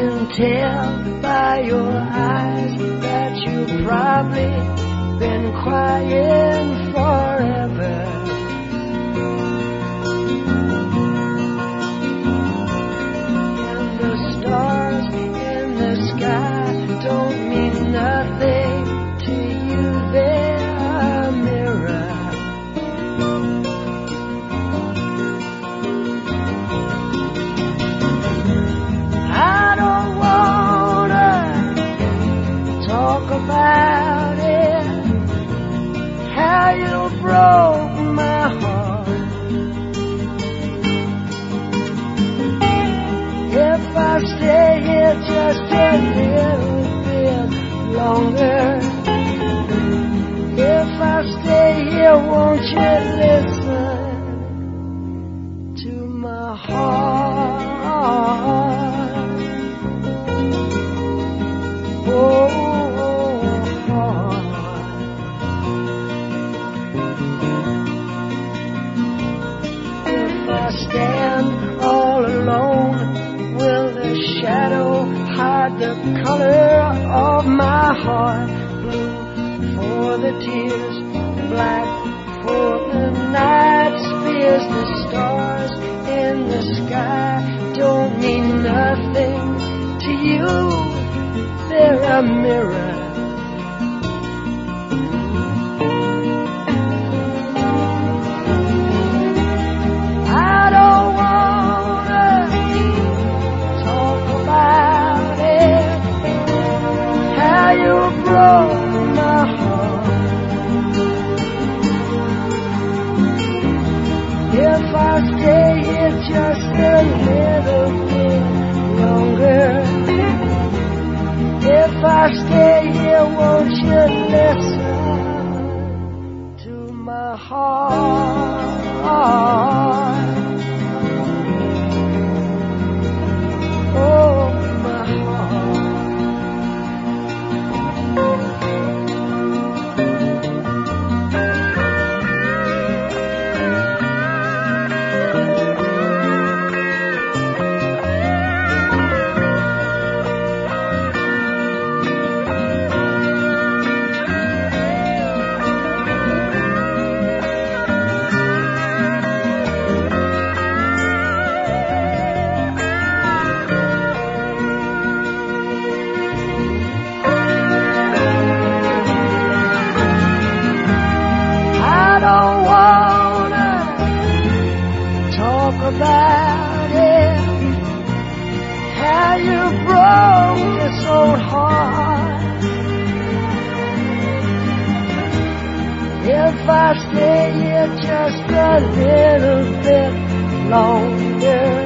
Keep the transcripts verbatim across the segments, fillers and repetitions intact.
can tell by your eyes that you've probably been crying forever. And the stars in the sky don't mean nothing to you, they're a mirror. I don't wanna talk about it, how you broke my heart. If I stay here just a little bit longer, if I stay here, won't you listen to my heart? Stand all alone, will the shadow hide the color of my heart? Blue for the tears, black for the night's fears. The stars in the sky don't mean nothing to you, they're a mirror. If I stay here just a little bit longer, if I stay here, won't you listen to my heart? Oh, my heart. About it, how you broke this old heart. If I stay here just a little bit longer,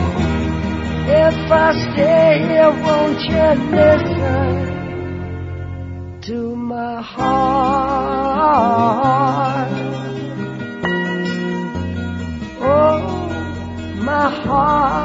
if I stay here, won't you listen to my heart? Oh, my heart.